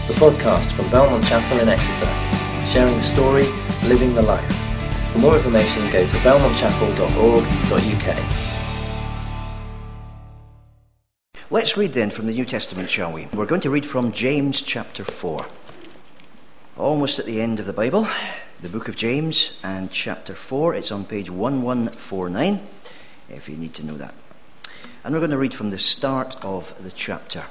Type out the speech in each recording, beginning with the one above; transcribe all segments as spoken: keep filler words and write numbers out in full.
the podcast from Belmont Chapel in Exeter, sharing the story, living the life. For more information, go to belmont chapel dot org dot u k. Let's read then from the New Testament, shall we? We're going to read from James chapter four. Almost at the end of the Bible, the book of James and chapter four. It's on page eleven forty-nine, if you need to know that. And we're going to read from the start of the chapter.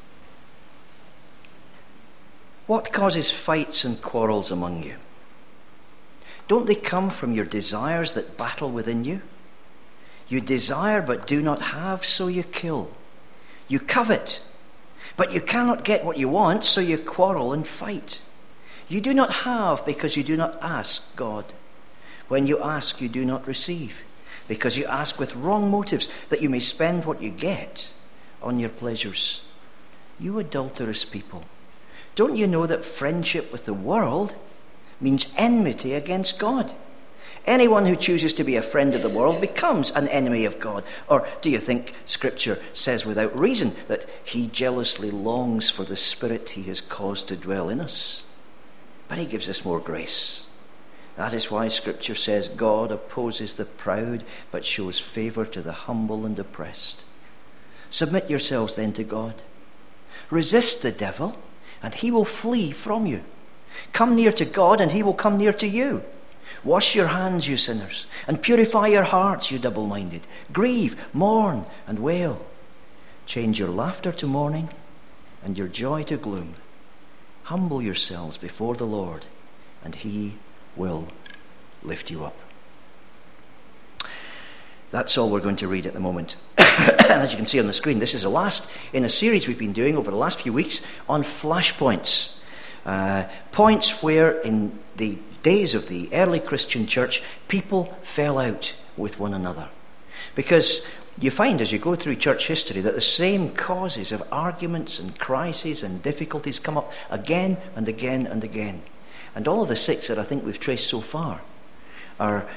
What causes fights and quarrels among you? Don't they come from your desires that battle within you? You desire but do not have, so you kill. You covet, but you cannot get what you want, so you quarrel and fight. You do not have because you do not ask God. When you ask, you do not receive, because you ask with wrong motives, that you may spend what you get on your pleasures. You adulterous people, don't you know that friendship with the world means enmity against God? Anyone who chooses to be a friend of the world becomes an enemy of God. Or do you think Scripture says without reason that he jealously longs for the Spirit he has caused to dwell in us? But he gives us more grace. That is why Scripture says God opposes the proud but shows favour to the humble and oppressed. Submit yourselves then to God. Resist the devil, and he will flee from you. Come near to God, and he will come near to you. Wash your hands, you sinners, and purify your hearts, you double-minded. Grieve, mourn, and wail. Change your laughter to mourning, and your joy to gloom. Humble yourselves before the Lord, and he will lift you up. That's all we're going to read at the moment. And as you can see on the screen, this is the last in a series we've been doing over the last few weeks on flashpoints. Uh, points where in the days of the early Christian church, people fell out with one another. Because you find as you go through church history that the same causes of arguments and crises and difficulties come up again and again and again. And all of the six that I think we've traced so far are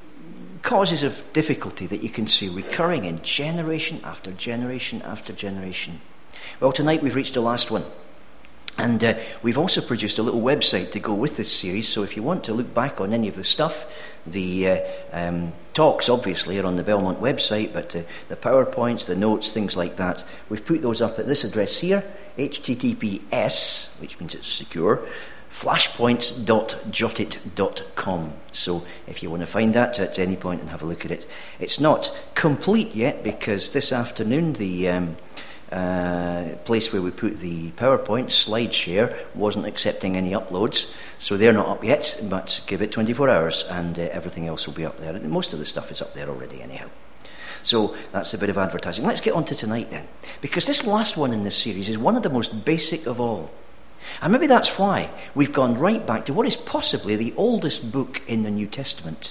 causes of difficulty that you can see recurring in generation after generation after generation. Well, tonight we've reached the last one. And uh, we've also produced a little website to go with this series, so if you want to look back on any of the stuff, the uh, um, talks obviously are on the Belmont website, but uh, the PowerPoints, the notes, things like that, we've put those up at this address here, H T T P S, which means it's secure, flashpoints dot jottit dot com. So if you want to find that at any point and have a look at it. It's not complete yet because this afternoon the... Um, Uh, place where we put the PowerPoint, SlideShare, wasn't accepting any uploads, so they're not up yet, but give it twenty-four hours and uh, everything else will be up there. Most of the stuff is up there already anyhow. So that's a bit of advertising. Let's get on to tonight then, because this last one in this series is one of the most basic of all. And maybe that's why we've gone right back to what is possibly the oldest book in the New Testament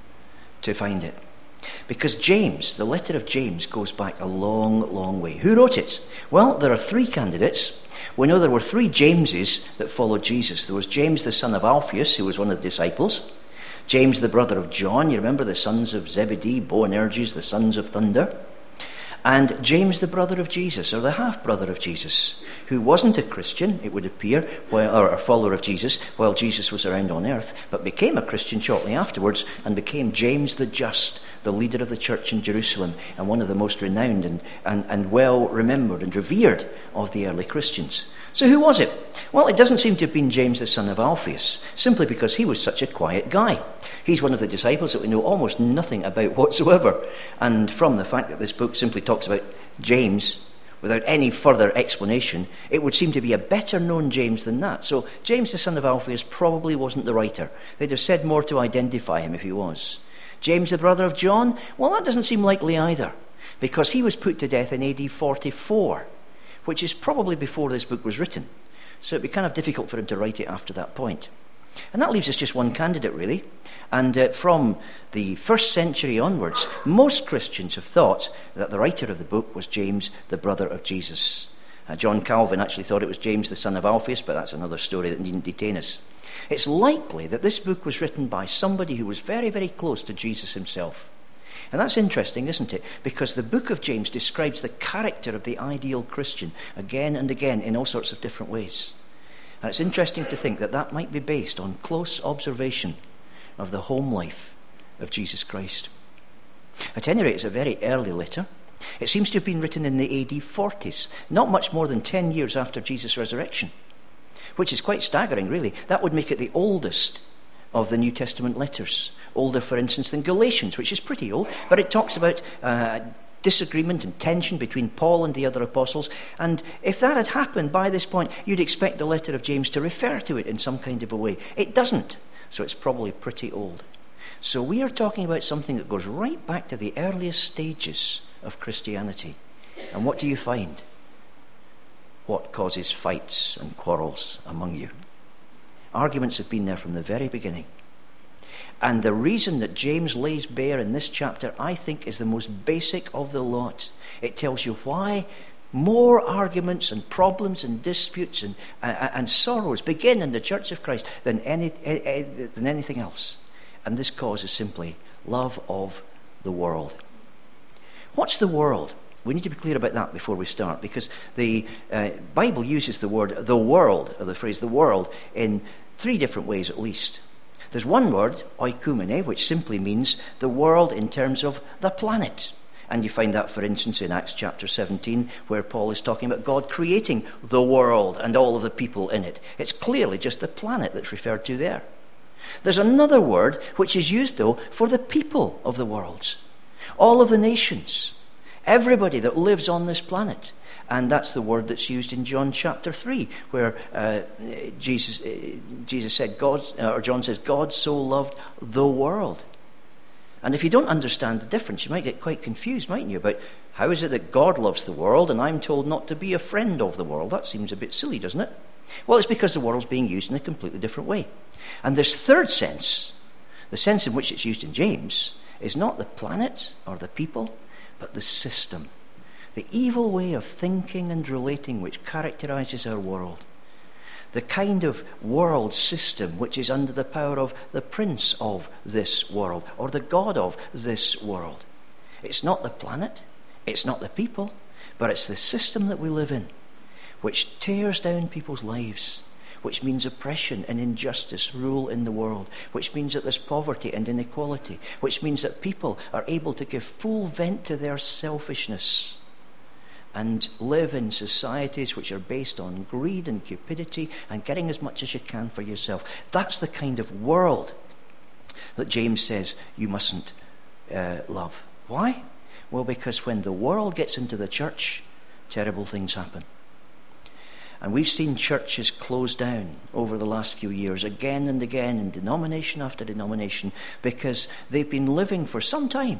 to find it. Because James, the letter of James, goes back a long, long way. Who wrote it? Well, there are three candidates. We know there were three Jameses that followed Jesus. There was James, the son of Alphaeus, who was one of the disciples. James, the brother of John. You remember the sons of Zebedee, Boanerges, the sons of thunder. And James, the brother of Jesus, or the half-brother of Jesus, who wasn't a Christian, it would appear, while, or a follower of Jesus, while Jesus was around on earth, but became a Christian shortly afterwards and became James the Just, the leader of the church in Jerusalem, and one of the most renowned and, and, and well-remembered and revered of the early Christians. So who was it? Well, it doesn't seem to have been James the son of Alphaeus, simply because he was such a quiet guy. He's one of the disciples that we know almost nothing about whatsoever. And from the fact that this book simply talks about James without any further explanation, it would seem to be a better known James than that. So James the son of Alphaeus probably wasn't the writer. They'd have said more to identify him if he was. James the brother of John? Well, that doesn't seem likely either, because he was put to death in A D forty-four, which is probably before this book was written. So it'd be kind of difficult for him to write it after that point. And that leaves us just one candidate, really. And uh, from the first century onwards, most Christians have thought that the writer of the book was James, the brother of Jesus. Uh, John Calvin actually thought it was James, the son of Alphaeus, but that's another story that needn't detain us. It's likely that this book was written by somebody who was very, very close to Jesus himself. And that's interesting, isn't it? Because the book of James describes the character of the ideal Christian again and again in all sorts of different ways. And it's interesting to think that that might be based on close observation of the home life of Jesus Christ. At any rate, it's a very early letter. It seems to have been written in the A D forties, not much more than ten years after Jesus' resurrection, which is quite staggering, really. That would make it the oldest of the New Testament letters. Older, for instance, than Galatians, which is pretty old, but it talks about uh, disagreement and tension between Paul and the other apostles. And if that had happened by this point, you'd expect the letter of James to refer to it in some kind of a way. It doesn't, so it's probably pretty old. So we are talking about something that goes right back to the earliest stages of Christianity. And what do you find? What causes fights and quarrels among you? Arguments have been there from the very beginning. And the reason that James lays bare in this chapter, I think, is the most basic of the lot. It tells you why more arguments and problems and disputes and, uh, and sorrows begin in the Church of Christ than, any, uh, than anything else. And this cause is simply love of the world. What's the world? We need to be clear about that before we start, because the uh, Bible uses the word the world, or the phrase the world, in three different ways at least. There's one word, oikoumene, which simply means the world in terms of the planet. And you find that, for instance, in Acts chapter seventeen, where Paul is talking about God creating the world and all of the people in it. It's clearly just the planet that's referred to there. There's another word which is used, though, for the people of the world. All of the nations. Everybody that lives on this planet. And that's the word that's used in John chapter three, where uh, Jesus uh, Jesus said, God, uh, or John says, God so loved the world. And if you don't understand the difference, you might get quite confused, mightn't you, about how is it that God loves the world and I'm told not to be a friend of the world? That seems a bit silly, doesn't it? Well, it's because the world's being used in a completely different way. And this third sense, the sense in which it's used in James, is not the planet or the people, but the system. The evil way of thinking and relating which characterizes our world. The kind of world system which is under the power of the prince of this world, or the god of this world. It's not the planet, it's not the people, but it's the system that we live in, which tears down people's lives, which means oppression and injustice rule in the world, which means that there's poverty and inequality, which means that people are able to give full vent to their selfishness and live in societies which are based on greed and cupidity and getting as much as you can for yourself. That's the kind of world that James says you mustn't uh, love. Why? Well, because when the world gets into the church, terrible things happen. And we've seen churches close down over the last few years, again and again, in denomination after denomination, because they've been living for some time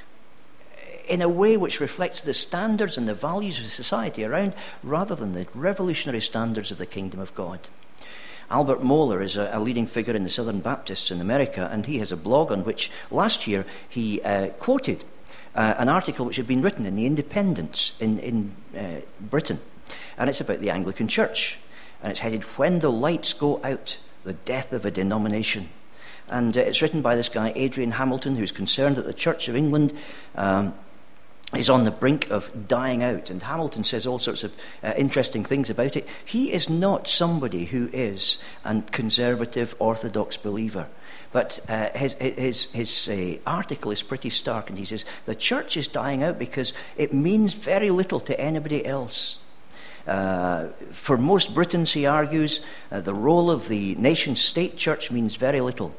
in a way which reflects the standards and the values of society around, rather than the revolutionary standards of the kingdom of God. Albert Mohler is a, a leading figure in the Southern Baptists in America, and he has a blog on which last year he uh, quoted uh, an article which had been written in The Independent in, in uh, Britain. And it's about the Anglican Church. And it's headed, When the Lights Go Out, the Death of a Denomination. And uh, it's written by this guy, Adrian Hamilton, who's concerned that the Church of England um, is on the brink of dying out. And Hamilton says all sorts of uh, interesting things about it. He is not somebody who is a conservative orthodox believer. But uh, his, his, his uh, article is pretty stark. And he says, the church is dying out because it means very little to anybody else. Uh, for most Britons, he argues, uh, the role of the nation-state church means very little.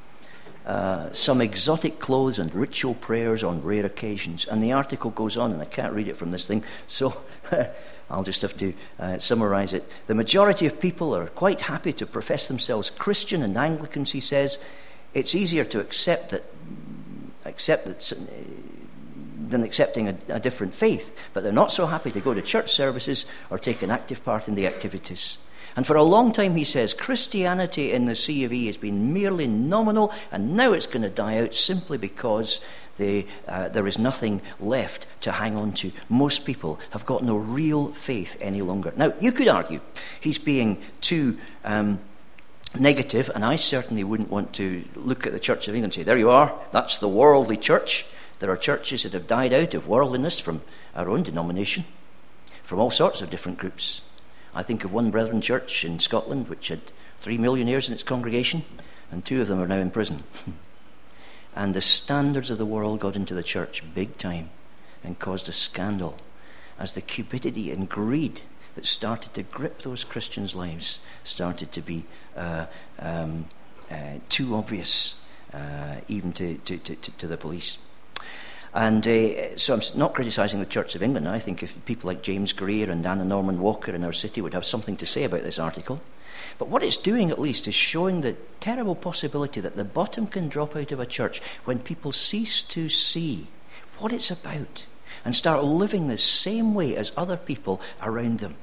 Uh, some exotic clothes and ritual prayers on rare occasions. And the article goes on, and I can't read it from this thing, so I'll just have to uh, summarize it. The majority of people are quite happy to profess themselves Christian and Anglicans, he says. It's easier to accept that, accept that uh, than accepting a, a different faith, but they're not so happy to go to church services or take an active part in the activities. And for a long time, he says, Christianity in the C of E has been merely nominal, and now it's going to die out simply because they, uh, there is nothing left to hang on to. Most people have got no real faith any longer. Now, you could argue he's being too um, negative, and I certainly wouldn't want to look at the Church of England and say, there you are, that's the worldly church. There are churches that have died out of worldliness from our own denomination, from all sorts of different groups. I think of one Brethren church in Scotland which had three millionaires in its congregation, and two of them are now in prison. And the standards of the world got into the church big time and caused a scandal as the cupidity and greed that started to grip those Christians' lives started to be uh, um, uh, too obvious, uh, even to, to, to, to the police. And uh, so I'm not criticising the Church of England. I think if people like James Greer and Anna Norman Walker in our city would have something to say about this article. But what it's doing, at least, is showing the terrible possibility that the bottom can drop out of a church when people cease to see what it's about and start living the same way as other people around them.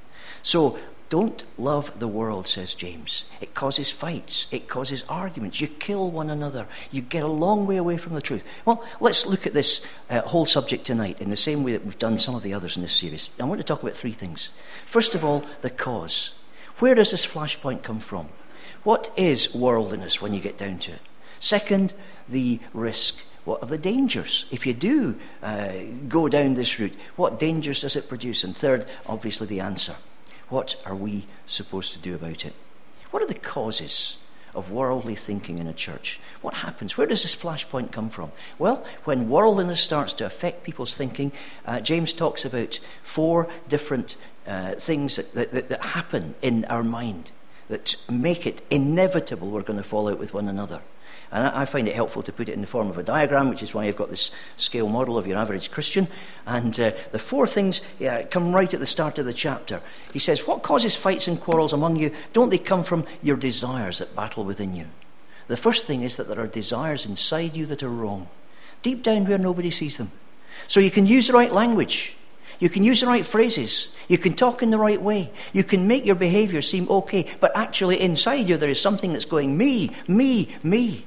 So, don't love the world, says James. It causes fights. It causes arguments. You kill one another. You get a long way away from the truth. Well, let's look at this uh, whole subject tonight in the same way that we've done some of the others in this series. I want to talk about three things. First of all, the cause. Where does this flashpoint come from? What is worldliness when you get down to it? Second, the risk. What are the dangers? If you do uh, go down this route, what dangers does it produce? And third, obviously, the answer. What are we supposed to do about it? What are the causes of worldly thinking in a church? What happens? Where does this flashpoint come from? Well, when worldliness starts to affect people's thinking, uh, James talks about four different uh, things that, that, that happen in our mind that make it inevitable we're going to fall out with one another. And I find it helpful to put it in the form of a diagram, which is why I've got this scale model of your average Christian. And uh, the four things yeah, come right at the start of the chapter. He says, what causes fights and quarrels among you? Don't they come from your desires that battle within you? The first thing is that there are desires inside you that are wrong, deep down where nobody sees them. So you can use the right language. You can use the right phrases. You can talk in the right way. You can make your behaviour seem okay. But actually inside you there is something that's going, me, me, me,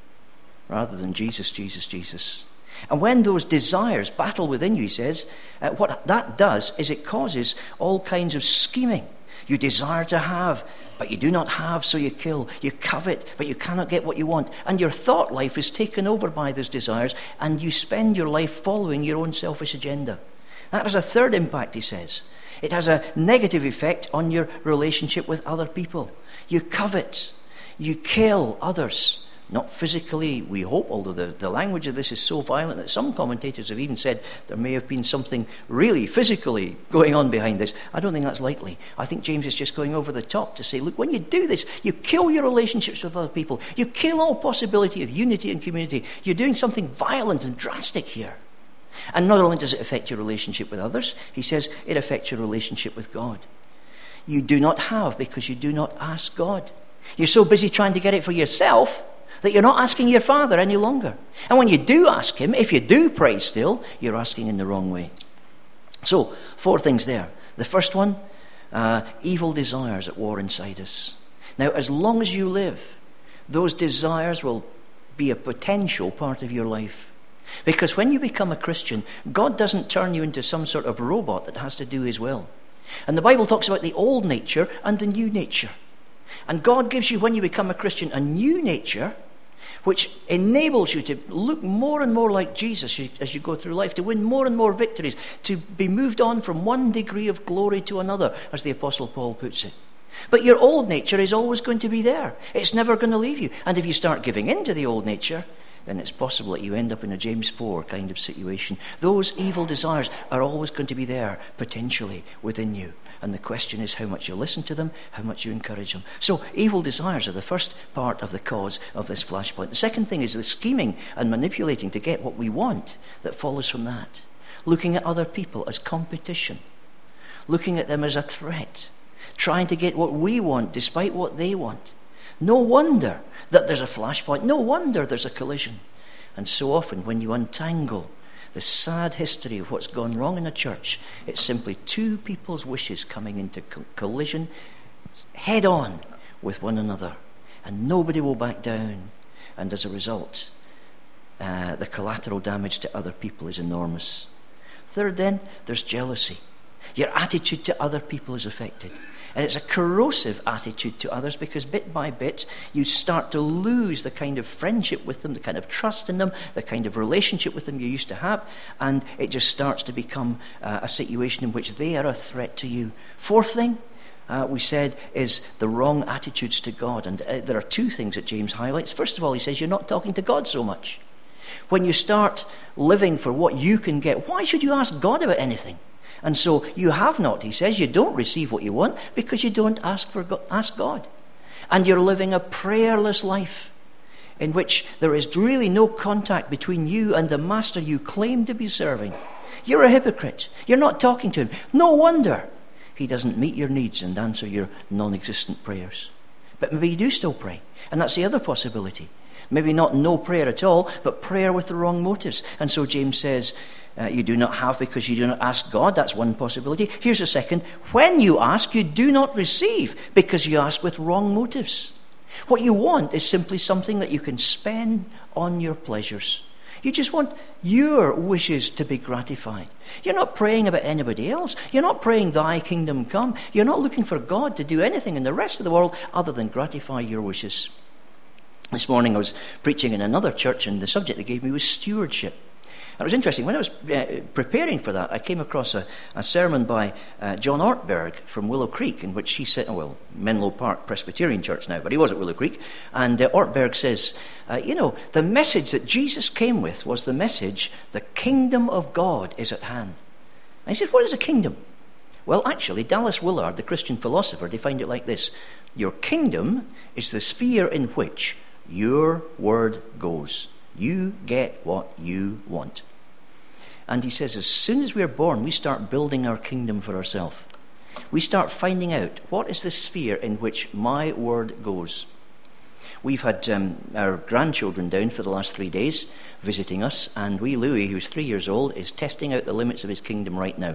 rather than Jesus, Jesus, Jesus. And when those desires battle within you, he says, uh, what that does is it causes all kinds of scheming. You desire to have, but you do not have, so you kill. You covet, but you cannot get what you want. And your thought life is taken over by those desires, and you spend your life following your own selfish agenda. That has a third impact, he says. It has a negative effect on your relationship with other people. You covet. You kill others. Not physically, we hope, although the, the language of this is so violent that some commentators have even said there may have been something really physically going on behind this. I don't think that's likely. I think James is just going over the top to say, look, when you do this, you kill your relationships with other people. You kill all possibility of unity and community. You're doing something violent and drastic here. And not only does it affect your relationship with others, he says it affects your relationship with God. You do not have because you do not ask God. You're so busy trying to get it for yourself that you're not asking your Father any longer. And when you do ask him, if you do pray still, you're asking in the wrong way. So, four things there. The first one, uh, evil desires at war inside us. Now, as long as you live, those desires will be a potential part of your life. Because when you become a Christian, God doesn't turn you into some sort of robot that has to do his will. And the Bible talks about the old nature and the new nature. And God gives you, when you become a Christian, a new nature which enables you to look more and more like Jesus as you go through life, to win more and more victories, to be moved on from one degree of glory to another, as the Apostle Paul puts it. But your old nature is always going to be there. It's never going to leave you. And if you start giving in to the old nature, then it's possible that you end up in a James four kind of situation. Those evil desires are always going to be there, potentially, within you. And the question is how much you listen to them, how much you encourage them. So evil desires are the first part of the cause of this flashpoint. The second thing is the scheming and manipulating to get what we want that follows from that. Looking at other people as competition. Looking at them as a threat. Trying to get what we want despite what they want. No wonder that there's a flashpoint. No wonder there's a collision. And so often when you untangle the sad history of what's gone wrong in a church, it's simply two people's wishes coming into co- collision head on with one another. And nobody will back down. And as a result, uh, the collateral damage to other people is enormous. Third then, there's jealousy. Your attitude to other people is affected. And it's a corrosive attitude to others because bit by bit you start to lose the kind of friendship with them, the kind of trust in them, the kind of relationship with them you used to have, and it just starts to become uh, a situation in which they are a threat to you. Fourth thing, uh, we said, is the wrong attitudes to God. And uh, there are two things that James highlights. First of all, he says you're not talking to God so much. When you start living for what you can get, why should you ask God about anything? And so you have not, he says, you don't receive what you want because you don't ask for God, ask God. And you're living a prayerless life in which there is really no contact between you and the master you claim to be serving. You're a hypocrite. You're not talking to him. No wonder he doesn't meet your needs and answer your non-existent prayers. But maybe you do still pray. And that's the other possibility. Maybe not no prayer at all, but prayer with the wrong motives. And so James says, uh, you do not have because you do not ask God. That's one possibility. Here's a second. When you ask, you do not receive because you ask with wrong motives. What you want is simply something that you can spend on your pleasures. You just want your wishes to be gratified. You're not praying about anybody else. You're not praying, thy kingdom come. You're not looking for God to do anything in the rest of the world other than gratify your wishes. This morning I was preaching in another church, and the subject they gave me was stewardship. And it was interesting. When I was uh, preparing for that, I came across a, a sermon by uh, John Ortberg from Willow Creek, in which he said, oh, well, Menlo Park Presbyterian Church now, but he was at Willow Creek. And uh, Ortberg says, uh, you know, the message that Jesus came with was the message, the kingdom of God is at hand. And he said, what is a kingdom? Well, actually, Dallas Willard, the Christian philosopher, defined it like this. Your kingdom is the sphere in which your word goes. You get what you want. And he says, as soon as we're born, we start building our kingdom for ourselves. We start finding out, what is the sphere in which my word goes? We've had um, our grandchildren down for the last three days visiting us, and wee Louis, who's three years old, is testing out the limits of his kingdom right now.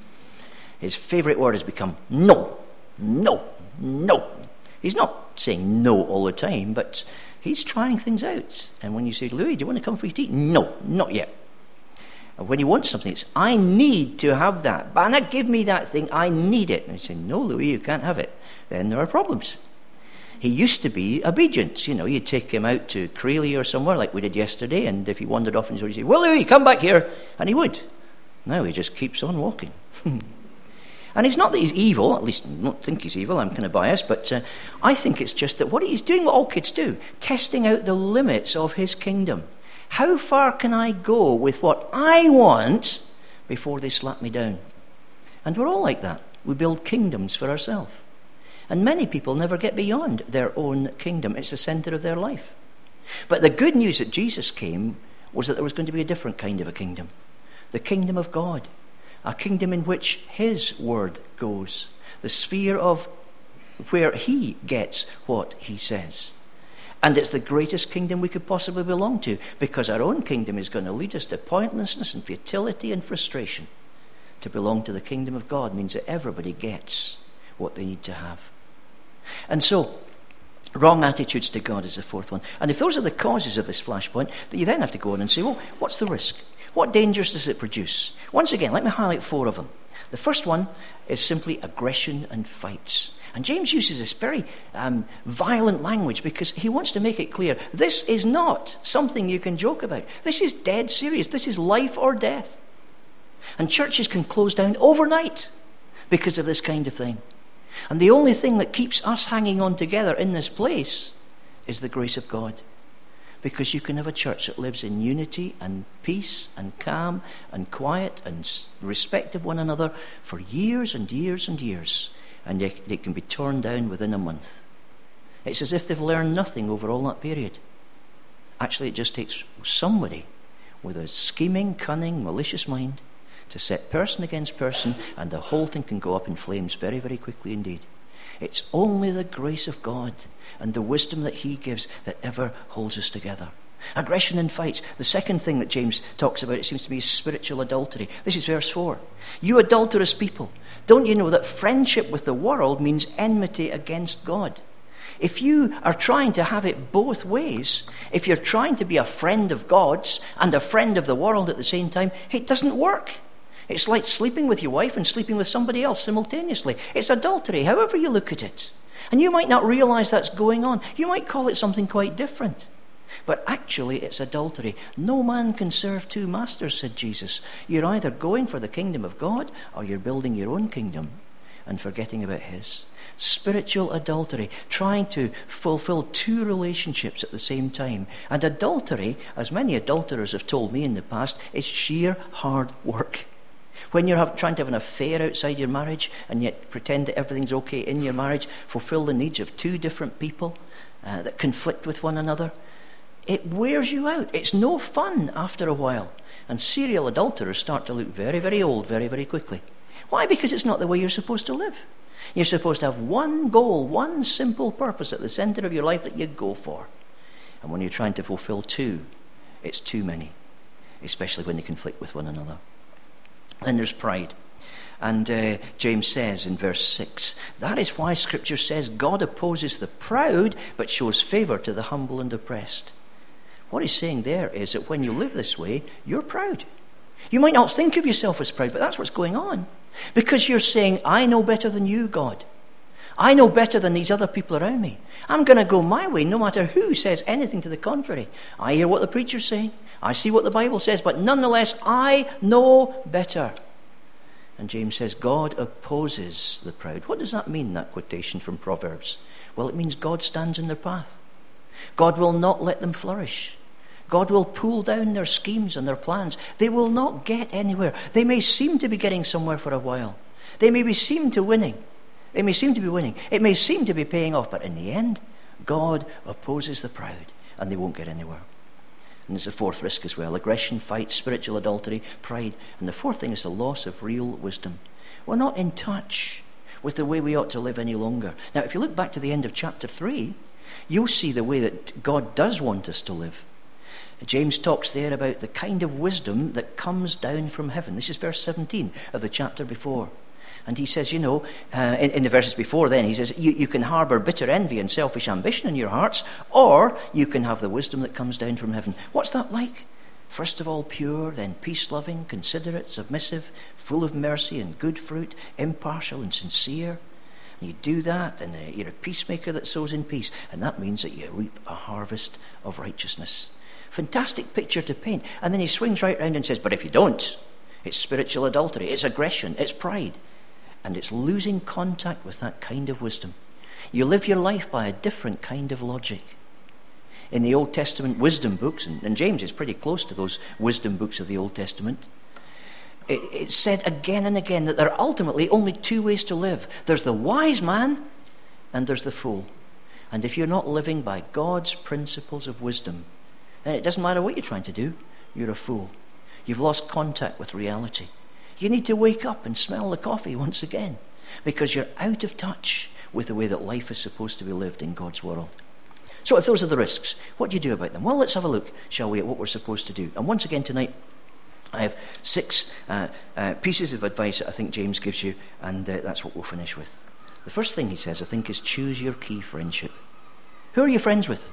His favourite word has become no, no, no. He's not saying no all the time, but he's trying things out. And when you say, Louis, do you want to come for your tea? No, not yet. And when he wants something, it's, I need to have that. Anna, give me that thing. I need it. And you say, no, Louis, you can't have it. Then there are problems. He used to be obedient. You know, you'd take him out to Creeley or somewhere like we did yesterday, and if he wandered off, and so you'd say, well, Louis, come back here. And he would. Now he just keeps on walking. And it's not that he's evil, at least I don't think he's evil, I'm kind of biased, but uh, I think it's just that what he's doing, what all kids do, testing out the limits of his kingdom. How far can I go with what I want before they slap me down? And we're all like that. We build kingdoms for ourselves. And many people never get beyond their own kingdom. It's the centre of their life. But the good news that Jesus came was that there was going to be a different kind of a kingdom. The kingdom of God. A kingdom in which his word goes. The sphere of where he gets what he says. And it's the greatest kingdom we could possibly belong to, because our own kingdom is going to lead us to pointlessness and futility and frustration. To belong to the kingdom of God means that everybody gets what they need to have. And so, wrong attitudes to God is the fourth one. And if those are the causes of this flashpoint, then you then have to go on and say, well, what's the risk? What dangers does it produce? Once again, let me highlight four of them. The first one is simply aggression and fights. And James uses this very um, violent language because he wants to make it clear, this is not something you can joke about. This is dead serious. This is life or death. And churches can close down overnight because of this kind of thing. And the only thing that keeps us hanging on together in this place is the grace of God. Because you can have a church that lives in unity and peace and calm and quiet and respect of one another for years and years and years. And they, they can be torn down within a month. It's as if they've learned nothing over all that period. Actually, it just takes somebody with a scheming, cunning, malicious mind to set person against person, and the whole thing can go up in flames very, very quickly indeed. It's only the grace of God and the wisdom that he gives that ever holds us together. Aggression and fights. The second thing that James talks about, it seems to me, is spiritual adultery. This is verse four. You adulterous people, don't you know that friendship with the world means enmity against God? If you are trying to have it both ways, if you're trying to be a friend of God's and a friend of the world at the same time, it doesn't work. It's like sleeping with your wife and sleeping with somebody else simultaneously. It's adultery, however you look at it. And you might not realize that's going on. You might call it something quite different. But actually, it's adultery. No man can serve two masters, said Jesus. You're either going for the kingdom of God or you're building your own kingdom and forgetting about his. Spiritual adultery, trying to fulfill two relationships at the same time. And adultery, as many adulterers have told me in the past, is sheer hard work. When you're have, trying to have an affair outside your marriage and yet pretend that everything's okay in your marriage, fulfill the needs of two different people uh, that conflict with one another, it wears you out. It's no fun after a while. And serial adulterers start to look very, very old very, very quickly. Why? Because it's not the way you're supposed to live. You're supposed to have one goal, one simple purpose at the center of your life that you go for. And when you're trying to fulfill two, it's too many, especially when they conflict with one another. Then there's pride. And uh, James says in verse six, that is why Scripture says God opposes the proud, but shows favour to the humble and oppressed. What he's saying there is that when you live this way, you're proud. You might not think of yourself as proud, but that's what's going on. Because you're saying, I know better than you, God. I know better than these other people around me. I'm going to go my way no matter who says anything to the contrary. I hear what the preacher's saying. I see what the Bible says, but nonetheless, I know better. And James says, God opposes the proud. What does that mean, that quotation from Proverbs? Well, it means God stands in their path. God will not let them flourish. God will pull down their schemes and their plans. They will not get anywhere. They may seem to be getting somewhere for a while. They may be seem to winning. They may seem to be winning. It may seem to be paying off, but in the end, God opposes the proud, and they won't get anywhere. And there's a fourth risk as well: aggression, fight, spiritual adultery, pride. And the fourth thing is the loss of real wisdom. We're not in touch with the way we ought to live any longer. Now, if you look back to the end of chapter three, you'll see the way that God does want us to live. James talks there about the kind of wisdom that comes down from heaven. This is verse seventeen of the chapter before. And he says, you know, uh, in, in the verses before then, he says, you, you can harbour bitter envy and selfish ambition in your hearts, or you can have the wisdom that comes down from heaven. What's that like? First of all, pure, then peace-loving, considerate, submissive, full of mercy and good fruit, impartial and sincere. And you do that, and uh, you're a peacemaker that sows in peace. And that means that you reap a harvest of righteousness. Fantastic picture to paint. And then he swings right round and says, but if you don't, it's spiritual adultery, it's aggression, it's pride. And it's losing contact with that kind of wisdom. You live your life by a different kind of logic. In the Old Testament wisdom books, and, and James is pretty close to those wisdom books of the Old Testament, it, it's said again and again that there are ultimately only two ways to live. There's the wise man and there's the fool. And if you're not living by God's principles of wisdom, then it doesn't matter what you're trying to do, you're a fool. You've lost contact with reality. You need to wake up and smell the coffee once again, because you're out of touch with the way that life is supposed to be lived in God's world. So if those are the risks, what do you do about them? Well, let's have a look, shall we, at what we're supposed to do. And once again tonight, I have six uh, uh, pieces of advice that I think James gives you, and uh, that's what we'll finish with. The first thing he says, I think, is choose your key friendship. Who are you friends with?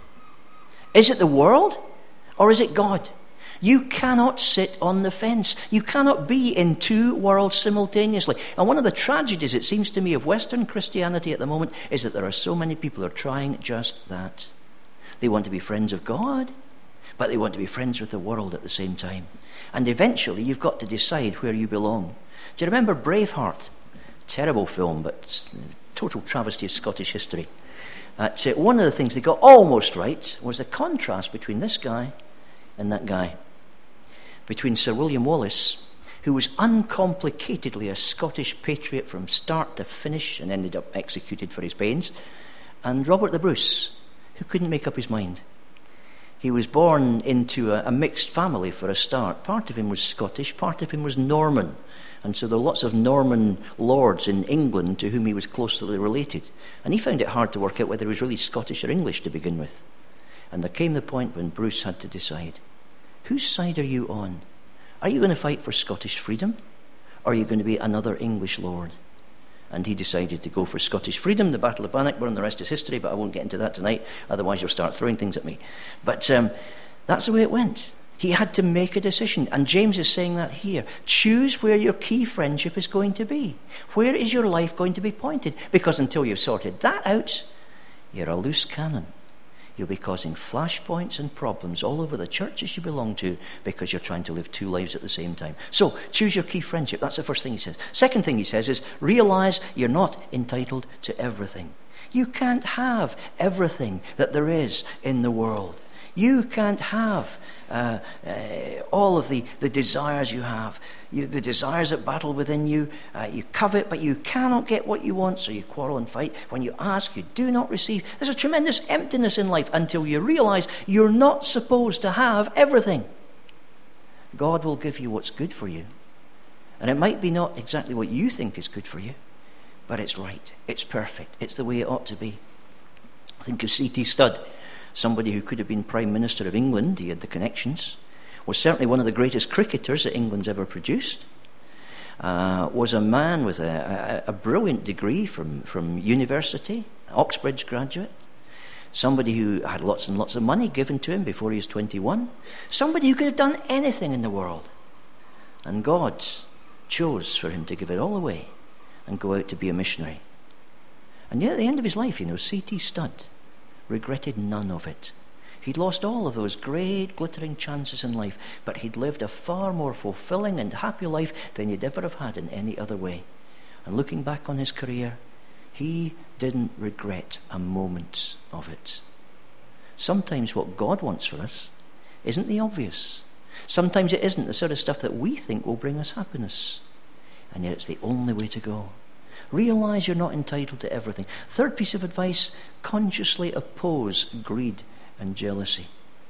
Is it the world, or is it God? You cannot sit on the fence. You cannot be in two worlds simultaneously. And one of the tragedies, it seems to me, of Western Christianity at the moment is that there are so many people who are trying just that. They want to be friends of God, but they want to be friends with the world at the same time. And eventually you've got to decide where you belong. Do you remember Braveheart? Terrible film, but total travesty of Scottish history. Uh, one of the things they got almost right was the contrast between this guy and that guy. Between Sir William Wallace, who was uncomplicatedly a Scottish patriot from start to finish and ended up executed for his pains, and Robert the Bruce, who couldn't make up his mind. He was born into a, a mixed family for a start. Part of him was Scottish, part of him was Norman. And so there were lots of Norman lords in England to whom he was closely related. And he found it hard to work out whether he was really Scottish or English to begin with. And there came the point when Bruce had to decide, whose side are you on? Are you going to fight for Scottish freedom? Or are you going to be another English lord? And he decided to go for Scottish freedom. The Battle of Bannockburn, the rest is history, but I won't get into that tonight, otherwise you'll start throwing things at me. But um, that's the way it went. He had to make a decision, and James is saying that here. Choose where your key friendship is going to be. Where is your life going to be pointed? Because until you've sorted that out, you're a loose cannon. you'll be causing flashpoints and problems all over the churches you belong to because you're trying to live two lives at the same time. So, choose your key friendship. That's the first thing he says. Second thing he says is, realize you're not entitled to everything. You can't have everything that there is in the world. You can't have uh, uh, all of the, the desires you have. You, the desires that battle within you. Uh, you covet, but you cannot get what you want, so you quarrel and fight. When you ask, you do not receive. There's a tremendous emptiness in life until you realize you're not supposed to have everything. God will give you what's good for you. And it might be not exactly what you think is good for you, but it's right. It's perfect. It's the way it ought to be. Think of C T Studd, somebody who could have been Prime Minister of England. He had the connections. Was certainly one of the greatest cricketers that England's ever produced. Uh, was a man with a, a, a brilliant degree from, from university, Oxbridge graduate. Somebody who had lots and lots of money given to him before he was twenty-one. Somebody who could have done anything in the world. And God chose for him to give it all away and go out to be a missionary. And yet at the end of his life, you know, C T Studd regretted none of it. He'd lost all of those great glittering chances in life, but he'd lived a far more fulfilling and happy life than he'd ever have had in any other way. And looking back on his career, he didn't regret a moment of it. Sometimes what God wants for us isn't the obvious. Sometimes it isn't the sort of stuff that we think will bring us happiness. And yet it's the only way to go. Realize you're not entitled to everything. Third piece of advice, consciously oppose greed and jealousy.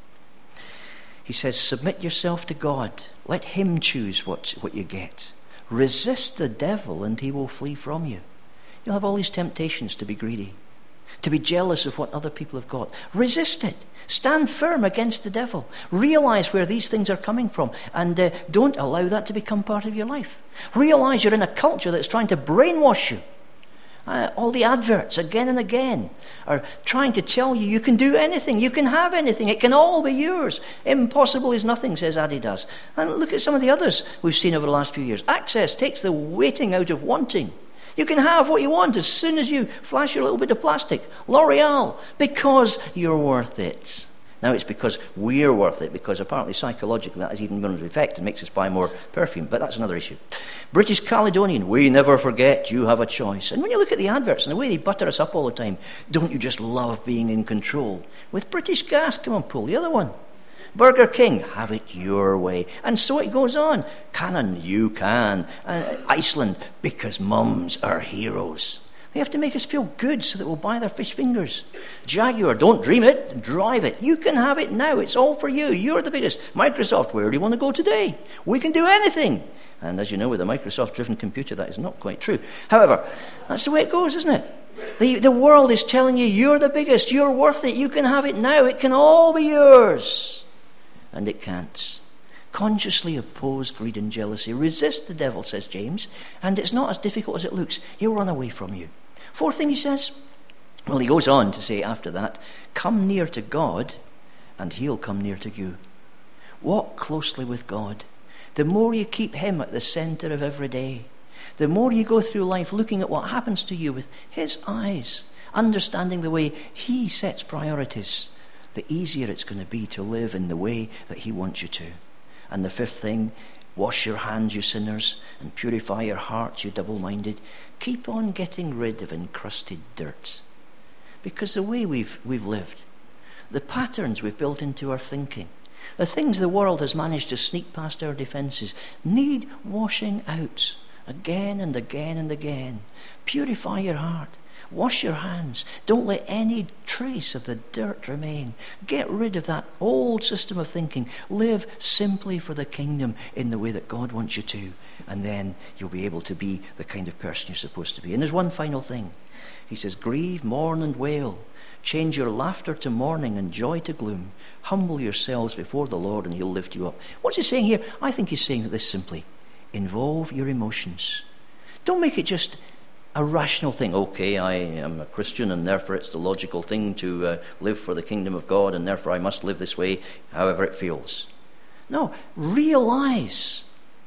He says, submit yourself to God. Let him choose what, what you get. Resist the devil and he will flee from you. You'll have all these temptations to be greedy, to be jealous of what other people have got. Resist it. Stand firm against the devil. Realize where these things are coming from and uh, don't allow that to become part of your life. Realize you're in a culture that's trying to brainwash you. Uh, all the adverts again and again are trying to tell you you can do anything, you can have anything, it can all be yours. Impossible is nothing, says Adidas. And look at some of the others we've seen over the last few years. Access takes the waiting out of wanting. You can have what you want as soon as you flash your little bit of plastic. L'Oreal, because you're worth it. Now it's because we're worth it, because apparently psychologically that has even gone into effect and makes us buy more perfume, but that's another issue. British Caledonian, we never forget, you have a choice. And when you look at the adverts and the way they butter us up all the time, don't you just love being in control? With British Gas, come on, pull the other one. Burger King, have it your way. And so it goes on. Canon, you can. Uh, Iceland, because mums are heroes. They have to make us feel good so that we'll buy their fish fingers. Jaguar, don't dream it, drive it. You can have it now. It's all for you. You're the biggest. Microsoft, where do you want to go today? We can do anything. And as you know, with a Microsoft-driven computer, that is not quite true. However, that's the way it goes, isn't it? The, the world is telling you, you're the biggest. You're worth it. You can have it now. It can all be yours. And it can't. Consciously oppose greed and jealousy. Resist the devil, says James, and it's not as difficult as it looks. He'll run away from you. Fourth thing he says, well, he goes on to say after that, come near to God, and he'll come near to you. Walk closely with God. The more you keep him at the centre of every day, the more you go through life looking at what happens to you with his eyes, understanding the way he sets priorities, the easier it's going to be to live in the way that he wants you to. And the fifth thing, wash your hands, you sinners, and purify your hearts, you double-minded. Keep on getting rid of encrusted dirt. Because the way we've, we've lived, the patterns we've built into our thinking, the things the world has managed to sneak past our defences, need washing out again and again and again. Purify your heart. Wash your hands. Don't let any trace of the dirt remain. Get rid of that old system of thinking. Live simply for the kingdom in the way that God wants you to. And then you'll be able to be the kind of person you're supposed to be. And there's one final thing. He says, grieve, mourn and wail. Change your laughter to mourning and joy to gloom. Humble yourselves before the Lord and he'll lift you up. What's he saying here? I think he's saying this simply. Involve your emotions. Don't make it just a rational thing. Okay, I am a Christian and therefore it's the logical thing to uh, live for the kingdom of God and therefore I must live this way however it feels. No, realize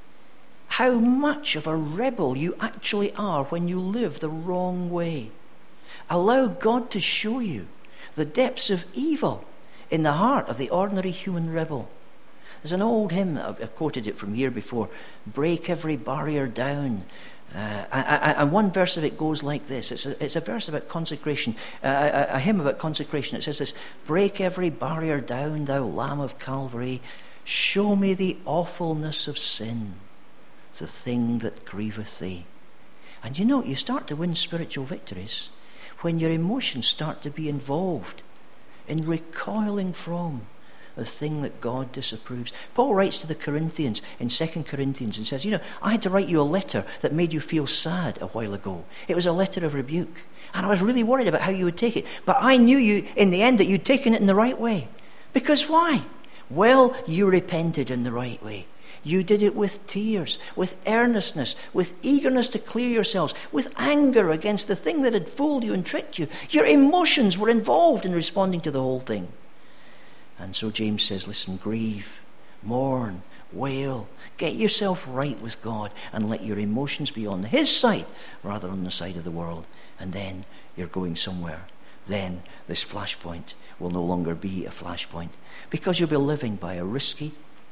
how much of a rebel you actually are when you live the wrong way. Allow God to show you the depths of evil in the heart of the ordinary human rebel. There's an old hymn, I've quoted it from here before, break every barrier down. Uh, and one verse of it goes like this. It's a, it's a verse about consecration, uh, a, a hymn about consecration. It says this, break every barrier down, thou Lamb of Calvary, show me the awfulness of sin, the thing that grieveth thee. And you know, you start to win spiritual victories when your emotions start to be involved in recoiling from the thing that God disapproves. Paul writes to the Corinthians in Second Corinthians and says, you know, I had to write you a letter that made you feel sad a while ago. It was a letter of rebuke. And I was really worried about how you would take it. But I knew you in the end that you'd taken it in the right way. Because why? Well, you repented in the right way. You did it with tears, with earnestness, with eagerness to clear yourselves, with anger against the thing that had fooled you and tricked you. Your emotions were involved in responding to the whole thing. And so James says, listen, grieve, mourn, wail, get yourself right with God and let your emotions be on his side rather than on the side of the world. And then you're going somewhere. Then this flashpoint will no longer be a flashpoint because you'll be living by a risky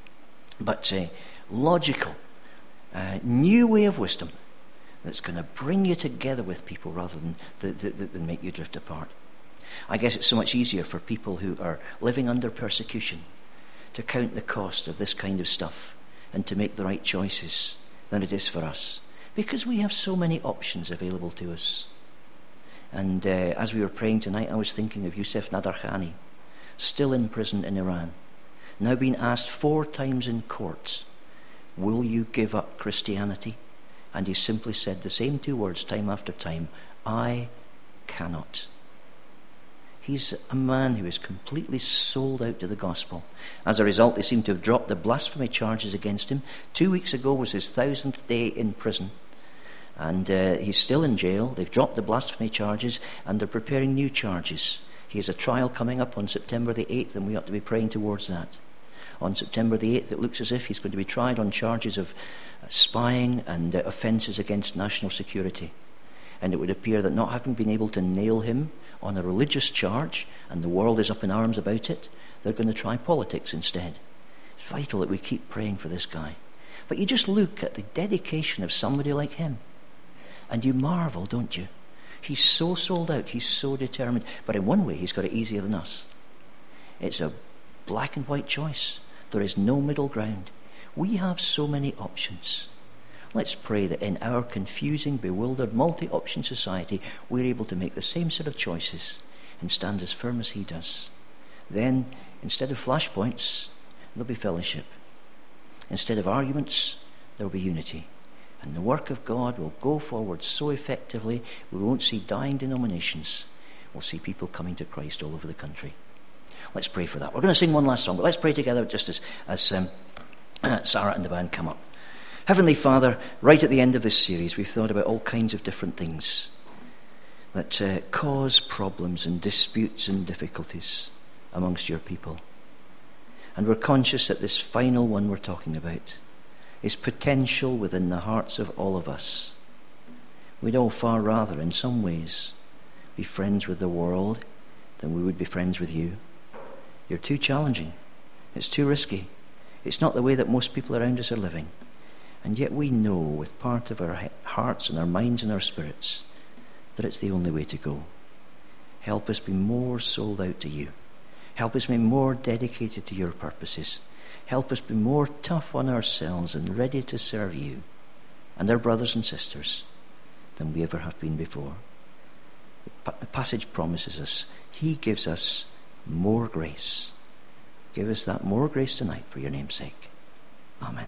but uh, logical, uh, new way of wisdom that's going to bring you together with people rather than, than, than make you drift apart. I guess it's so much easier for people who are living under persecution to count the cost of this kind of stuff and to make the right choices than it is for us, because we have so many options available to us. And uh, as we were praying tonight, I was thinking of Youssef Nadarkhani, still in prison in Iran, now being asked four times in court, will you give up Christianity? And he simply said the same two words time after time, I cannot. He's a man who is completely sold out to the gospel. As a result, they seem to have dropped the blasphemy charges against him. Two weeks ago was his thousandth day in prison. And uh, he's still in jail. They've dropped the blasphemy charges and they're preparing new charges. He has a trial coming up on September the eighth, and we ought to be praying towards that. On September the eighth, it looks as if he's going to be tried on charges of spying and uh, offences against national security. And it would appear that not having been able to nail him on a religious charge, and the world is up in arms about it, they're going to try politics instead. It's vital that we keep praying for this guy. But you just look at the dedication of somebody like him, and you marvel, don't you? He's so sold out, he's so determined. But in one way, he's got it easier than us. It's a black and white choice. There is no middle ground. We have so many options. Let's pray that in our confusing, bewildered, multi-option society, we're able to make the same sort of choices and stand as firm as he does. Then, instead of flashpoints, there'll be fellowship. Instead of arguments, there'll be unity. And the work of God will go forward so effectively, we won't see dying denominations. We'll see people coming to Christ all over the country. Let's pray for that. We're going to sing one last song, but let's pray together just as, as um, Sarah and the band come up. Heavenly Father, right at the end of this series, we've thought about all kinds of different things that uh, cause problems and disputes and difficulties amongst your people. And we're conscious that this final one we're talking about is potential within the hearts of all of us. We'd all far rather, in some ways, be friends with the world than we would be friends with you. You're too challenging. It's too risky. It's not the way that most people around us are living. And yet we know with part of our hearts and our minds and our spirits that it's the only way to go. Help us be more sold out to you. Help us be more dedicated to your purposes. Help us be more tough on ourselves and ready to serve you and our brothers and sisters than we ever have been before. The passage promises us he gives us more grace. Give us that more grace tonight for your name's sake. Amen.